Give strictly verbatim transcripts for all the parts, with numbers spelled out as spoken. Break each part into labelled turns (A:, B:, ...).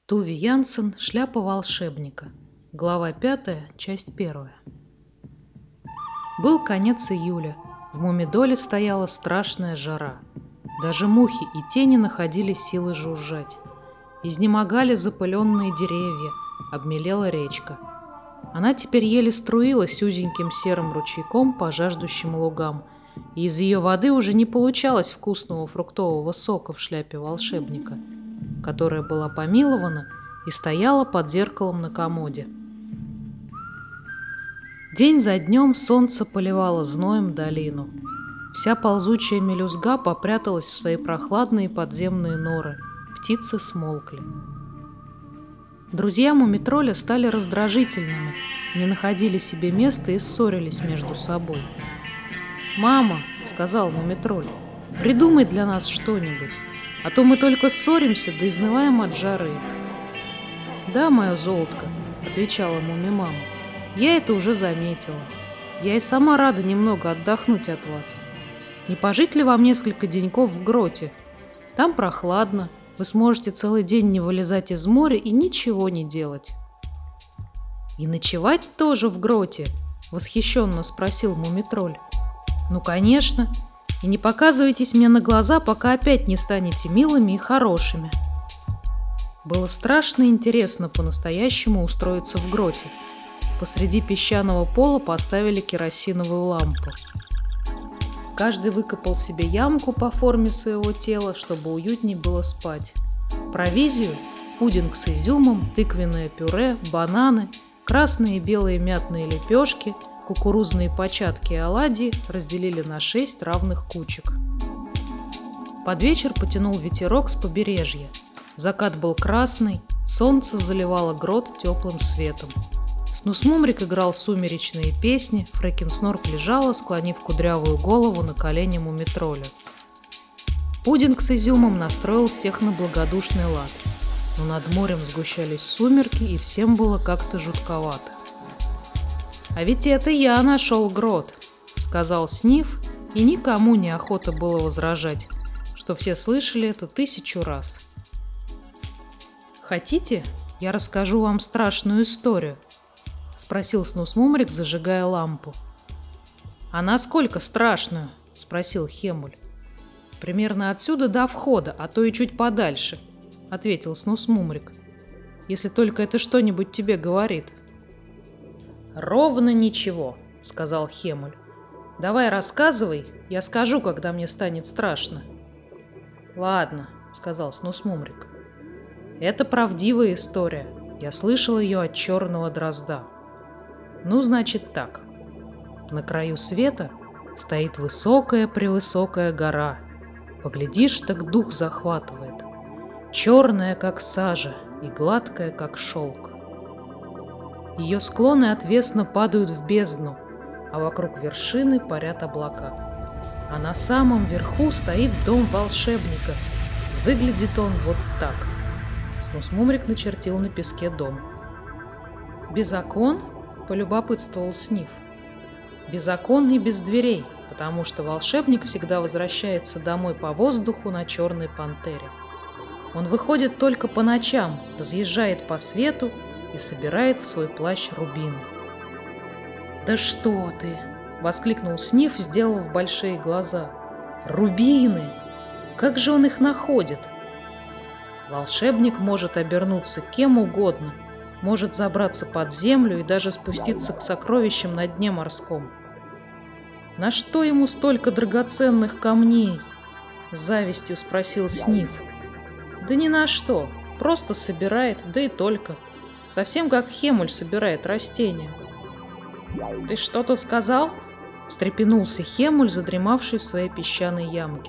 A: Туви Янсен «Шляпа волшебника». Глава пятая, часть первая. Был конец июля. В Мумидоле стояла страшная жара. Даже мухи и тени находили силы жужжать. Изнемогали запыленные деревья, обмелела речка. Она теперь еле струилась узеньким серым ручейком по жаждущим лугам, и из ее воды уже не получалось вкусного фруктового сока в шляпе волшебника, которая была помилована и стояла под зеркалом на комоде. День за днем солнце поливало зноем долину. Вся ползучая мелюзга попряталась в свои прохладные подземные норы. Птицы смолкли. Друзья Мумитроля стали раздражительными, не находили себе места и ссорились между собой. «Мама», — сказал Мумитроль, — «придумай для нас что-нибудь, а то мы только ссоримся да изнываем от жары». «Да, мое золотко», — отвечала Муми-мама, — «я это уже заметила. Я и сама рада немного отдохнуть от вас. Не пожить ли вам несколько деньков в гроте? Там прохладно, вы сможете целый день не вылезать из моря и ничего не делать». «И ночевать тоже в гроте?» — восхищенно спросил Мумитроль. «Ну, конечно. И не показывайтесь мне на глаза, пока опять не станете милыми и хорошими». Было страшно интересно по-настоящему устроиться в гроте. Посреди песчаного пола поставили керосиновую лампу. Каждый выкопал себе ямку по форме своего тела, чтобы уютнее было спать. Провизию – пудинг с изюмом, тыквенное пюре, бананы, красные и белые мятные лепешки, кукурузные початки и оладьи разделили на шесть равных кучек. Под вечер потянул ветерок с побережья. Закат был красный, солнце заливало грот теплым светом. Снусмумрик играл сумеречные песни, Фрэкенснорк лежала, склонив кудрявую голову на колени Мумитроля. Пудинг с изюмом настроил всех на благодушный лад, но над морем сгущались сумерки, и всем было как-то жутковато. «А ведь это я нашел грот», — сказал Сниф, и никому не охота было возражать, что все слышали это тысячу раз. «Хотите, я расскажу вам страшную историю?» — спросил Снусмумрик, зажигая лампу. «А насколько страшную?» — спросил Хемуль. «Примерно отсюда до входа, а то и чуть подальше», — ответил Снусмумрик. «Если только это что-нибудь тебе говорит». «Ровно ничего», — сказал Хемуль. «Давай рассказывай, я скажу, когда мне станет страшно». «Ладно», — сказал Снусмумрик. «Это правдивая история. Я слышал ее от черного дрозда. Ну, значит так. На краю света стоит высокая-превысокая гора. Поглядишь, так дух захватывает. Черная, как сажа, и гладкая, как шелк. Ее склоны отвесно падают в бездну, а вокруг вершины парят облака. А на самом верху стоит дом волшебника. Выглядит он вот так». Снусмумрик начертил на песке дом. «Без окон?» — полюбопытствовал Сниф. «Без окон и без дверей, потому что волшебник всегда возвращается домой по воздуху на черной пантере. Он выходит только по ночам, разъезжает по свету и собирает в свой плащ рубины». «Да что ты!» — воскликнул Сниф, сделав большие глаза. «Рубины! Как же он их находит?» «Волшебник может обернуться кем угодно, может забраться под землю и даже спуститься к сокровищам на дне морском». «На что ему столько драгоценных камней?» — с завистью спросил Сниф. «Да ни на что, просто собирает, да и только. Совсем как Хемуль собирает растения». «Ты что-то сказал?» — встрепенулся Хемуль, задремавший в своей песчаной ямке.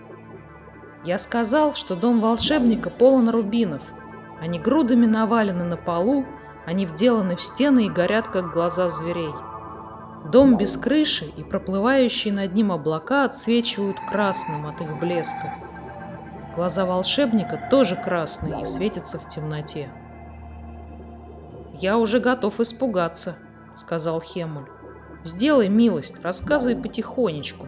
A: «Я сказал, что дом волшебника полон рубинов. Они грудами навалены на полу, они вделаны в стены и горят, как глаза зверей. Дом без крыши и проплывающие над ним облака отсвечивают красным от их блеска. Глаза волшебника тоже красные и светятся в темноте». «Я уже готов испугаться», — сказал Хемуль. «Сделай милость, рассказывай потихонечку».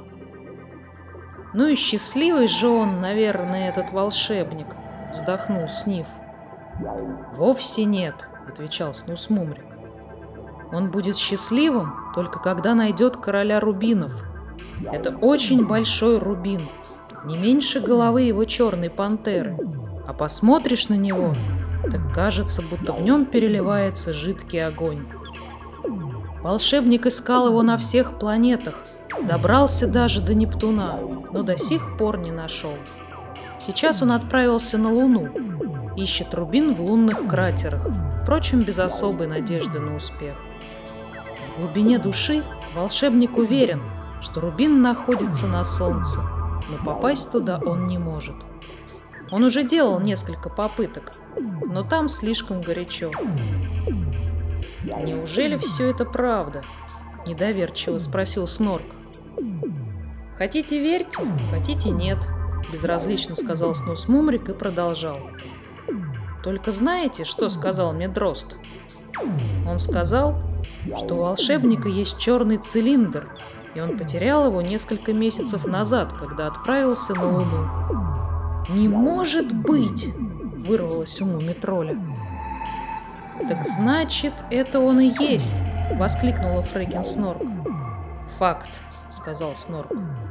A: «Ну и счастливый же он, наверное, этот волшебник», — вздохнул Сниф. «Вовсе нет», — отвечал Снус Мумрик. «Он будет счастливым только когда найдет короля рубинов. Это очень большой рубин, не меньше головы его черной пантеры, а посмотришь на него, так кажется, будто в нем переливается жидкий огонь». Волшебник искал его на всех планетах, добрался даже до Нептуна, но до сих пор не нашел. Сейчас он отправился на Луну, ищет рубин в лунных кратерах, впрочем, без особой надежды на успех. В глубине души волшебник уверен, что рубин находится на Солнце, но попасть туда он не может. Он уже делал несколько попыток, но там слишком горячо. «Неужели все это правда?» — недоверчиво спросил Снорк. «Хотите верьте, хотите нет», — безразлично сказал Снус Мумрик и продолжал. «Только знаете, что сказал мне Дрозд? Он сказал, что у волшебника есть черный цилиндр, и он потерял его несколько месяцев назад, когда отправился на Луну». «Не может быть!» — вырвалось у Мумитроля. «Так значит, это он и есть!» — воскликнула Фрекен Снорк. «Факт», — сказал Снорк.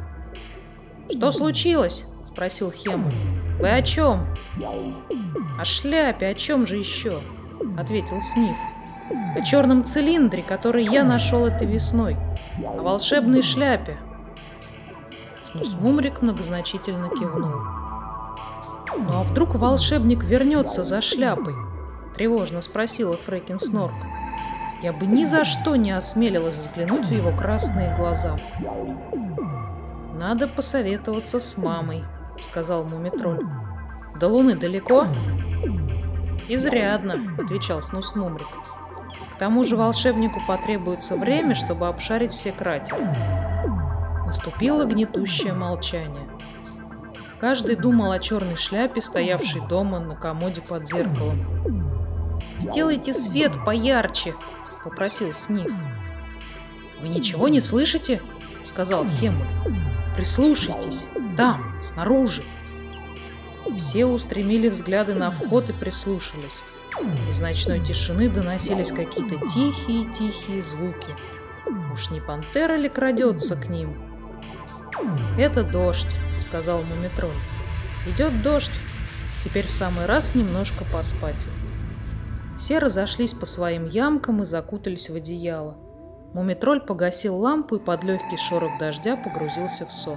A: «Что случилось?» — спросил Хемуль. «Вы о чем?» «О шляпе, о чем же еще?» — ответил Сниф. «О черном цилиндре, который я нашел этой весной. О волшебной шляпе». Снус Мумрик многозначительно кивнул. «Ну а вдруг волшебник вернется за шляпой?» — тревожно спросила Фрекен Снорк. «Я бы ни за что не осмелилась взглянуть в его красные глаза». «Надо посоветоваться с мамой», — сказал Мумитроль. «До Луны далеко?» «Изрядно», — отвечал Снус Мумрик. «К тому же волшебнику потребуется время, чтобы обшарить все кратеры». Наступило гнетущее молчание. Каждый думал о черной шляпе, стоявшей дома на комоде под зеркалом. «Сделайте свет поярче», — попросил Сниф. «Вы ничего не слышите?» — сказал Хемуль. «Прислушайтесь, там, снаружи». Все устремили взгляды на вход и прислушались. Из ночной тишины доносились какие-то тихие-тихие звуки. Уж не пантера ли крадется к ним? «Это дождь», — сказал Мумитроль. «Идет дождь. Теперь в самый раз немножко поспать». Все разошлись по своим ямкам и закутались в одеяло. Мумитроль погасил лампу и под легкий шорох дождя погрузился в сон.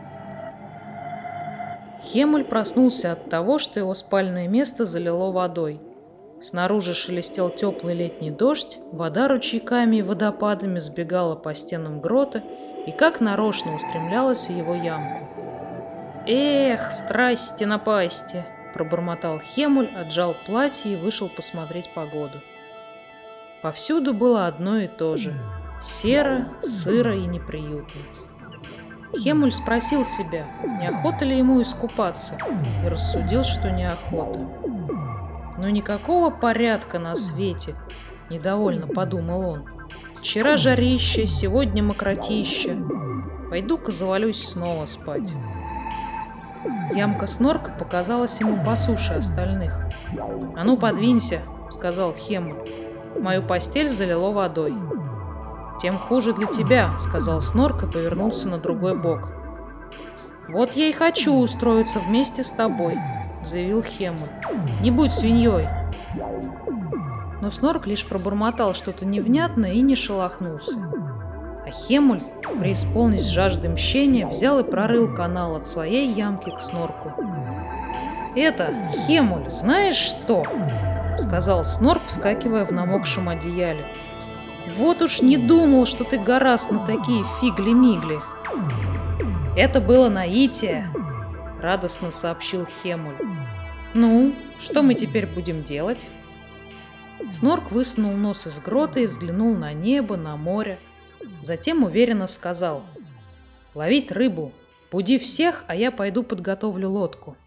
A: Хемуль проснулся от того, что его спальное место залило водой. Снаружи шелестел теплый летний дождь, вода ручейками и водопадами сбегала по стенам грота и как нарочно устремлялась в его ямку. «Эх, страсти-напасти!» — пробормотал Хемуль, отжал платье и вышел посмотреть погоду. Повсюду было одно и то же — серо, сыро и неприютно. Хемуль спросил себя, неохота ли ему искупаться, и рассудил, что неохота. «Но никакого порядка на свете!» — недовольно подумал он. «Вчера жарище, сегодня мокротища. Пойду-ка завалюсь снова спать». Ямка Снорка показалась ему по суше остальных. «А ну, подвинься!» — сказал Хемуль. «Мою постель залило водой». «Тем хуже для тебя», — сказал Снорк и повернулся на другой бок. «Вот я и хочу устроиться вместе с тобой», — заявил Хемуль. «Не будь свиньей». Но Снорк лишь пробормотал что-то невнятное и не шелохнулся. А Хемуль, преисполнившись жаждой мщения, взял и прорыл канал от своей ямки к Снорку. «Это, Хемуль, знаешь что?» — сказал Снорк, вскакивая в намокшем одеяле. «Вот уж не думал, что ты гораст на такие фигли-мигли». «Это было наитие», — радостно сообщил Хемуль. «Ну, что мы теперь будем делать?» Снорк высунул нос из грота и взглянул на небо, на море. Затем уверенно сказал: «Ловить рыбу. Буди всех, а я пойду подготовлю лодку».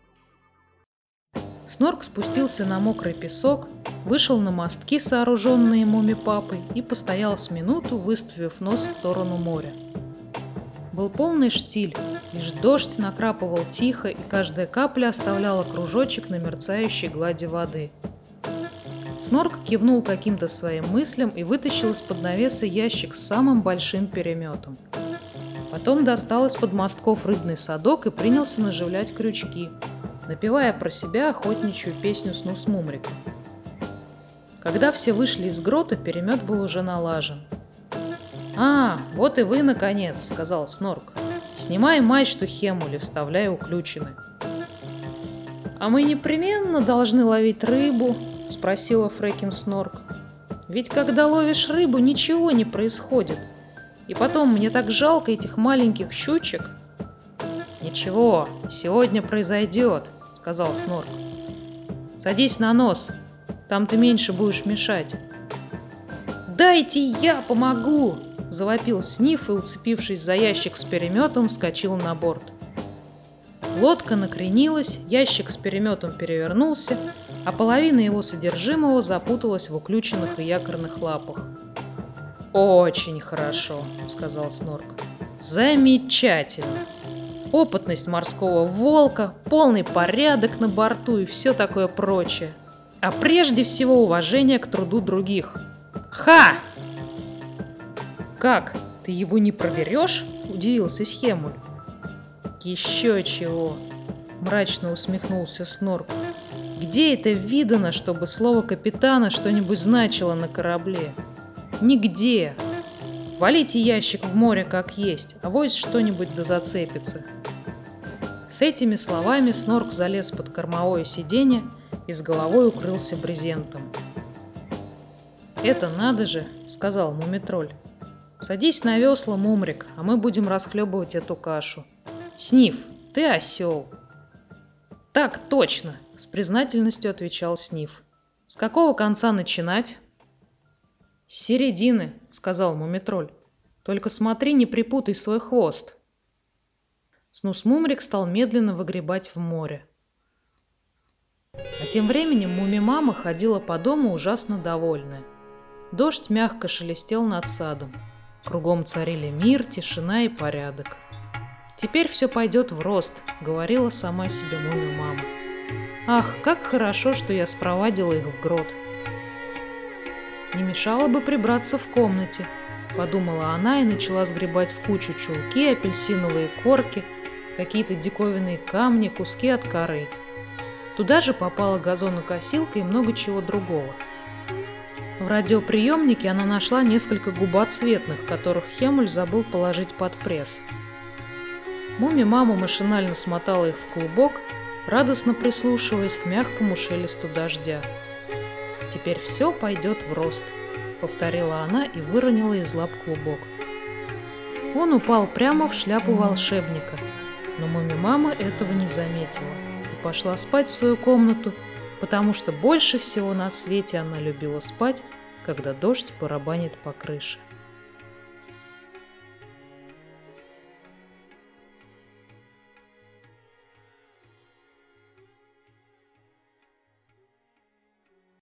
A: Снорк спустился на мокрый песок, вышел на мостки, сооруженные Муми-папой, и постоял с минуту, выставив нос в сторону моря. был полный штиль, лишь дождь накрапывал тихо, и каждая капля оставляла кружочек на мерцающей глади воды. Снорк кивнул каким-то своим мыслям и вытащил из-под навеса ящик с самым большим переметом. Потом достал из-под мостков рыбный садок и принялся наживлять крючки, напевая про себя охотничью песню Снус-Мумрика. Когда все вышли из грота, перемет был уже налажен. «А, вот и вы, наконец», — сказал Снорк. «Снимай мачту, Хемуль, и вставляй уключины». «А мы непременно должны ловить рыбу?» — спросила Фрекен Снорк. «Ведь когда ловишь рыбу, ничего не происходит. И потом, мне так жалко этих маленьких щучек». «Ничего, сегодня произойдет», — сказал Снорк. «Садись на нос, там ты меньше будешь мешать». «Дайте я помогу!» — завопил Сниф и, уцепившись за ящик с переметом, вскочил на борт. Лодка накренилась, ящик с переметом перевернулся, а половина его содержимого запуталась в уключенных и якорных лапах. «Очень хорошо», — сказал Снорк. «Замечательно! Опытность морского волка, полный порядок на борту и все такое прочее. А прежде всего уважение к труду других. Ха!» «Как? Ты его не проверешь?» — удивился Хемуль. «Еще чего!» — мрачно усмехнулся Снорк. «Где это видано, чтобы слово капитана что-нибудь значило на корабле? Нигде! Валите ящик в море как есть, авось что-нибудь да зацепится». С этими словами Снорк залез под кормовое сиденье и с головой укрылся брезентом. «Это надо же!» — сказал Мумитроль. «Садись на весла, Мумрик, а мы будем расхлебывать эту кашу. Сниф, ты осел!» «Так точно!» — с признательностью отвечал Сниф. «С какого конца начинать?» «С середины», — сказал Мумитроль. «Только смотри, не припутай свой хвост». Снус-Мумрик стал медленно выгребать в море. А тем временем Муми-мама ходила по дому ужасно довольная. Дождь мягко шелестел над садом. Кругом царили мир, тишина и порядок. «Теперь все пойдет в рост», — говорила сама себе Муми-мама. «Ах, как хорошо, что я спровадила их в грот». «Не мешало бы прибраться в комнате», — подумала она и начала сгребать в кучу чулки, апельсиновые корки, какие-то диковинные камни, куски от коры. Туда же попала газонокосилка и много чего другого. В радиоприемнике она нашла несколько губоцветных, которых Хемуль забыл положить под пресс. Муми-мама машинально смотала их в клубок, радостно прислушиваясь к мягкому шелесту дождя. «Теперь все пойдет в рост», — повторила она и выронила из лап клубок. Он упал прямо в шляпу волшебника, но Муми-мама этого не заметила и пошла спать в свою комнату, потому что больше всего на свете она любила спать, когда дождь барабанит по крыше.